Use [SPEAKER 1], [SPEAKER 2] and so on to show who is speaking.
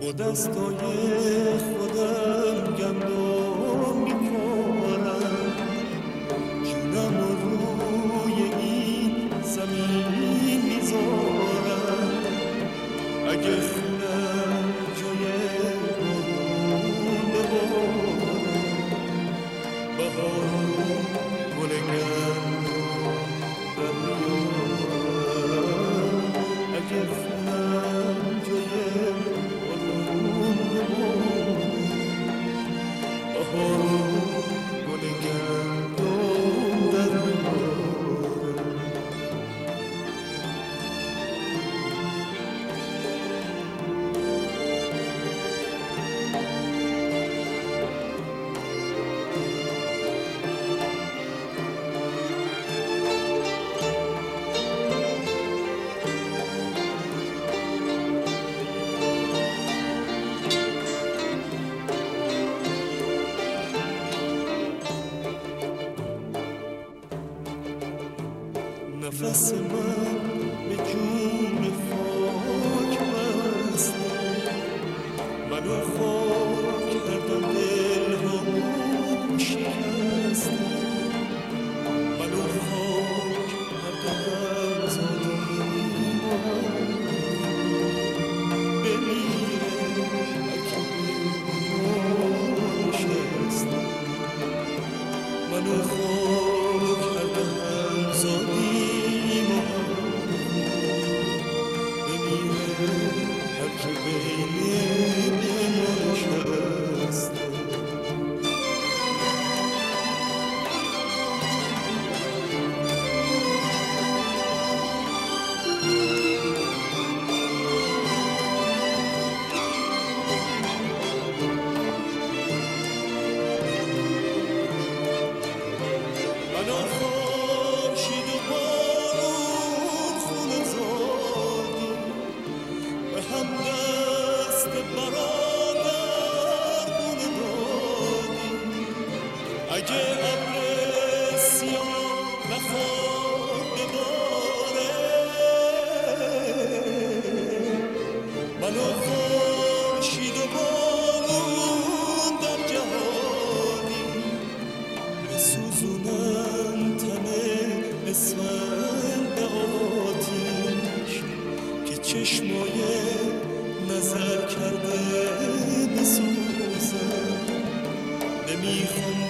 [SPEAKER 1] دستای خودم گندم میکنم، جونم رو روی این زمین میذارم. اگه خونم جای بارون ببارم، بهارون گل گندم در میارم. اگه خونم جای بارون ببارم، بهارون گل گندم در میارم. نفس من به جون خاک بسته، منو خاک کردن دلهامو شکسته، منو خاک کردن زادیمو بمیره اگه بمون نشسته، منو خاک کردن زادیمو هر که بین ما نشسته. منو خورشید و بارون خونه زادی، به هم دست برادر گونه دادی. اگه ابر سیاه نخواد بباره، منو خورشید و بارون در جهادی، بسوزونم تن اسفند به آتیش که چشمای نظر کرده بسوزم. نمیخوام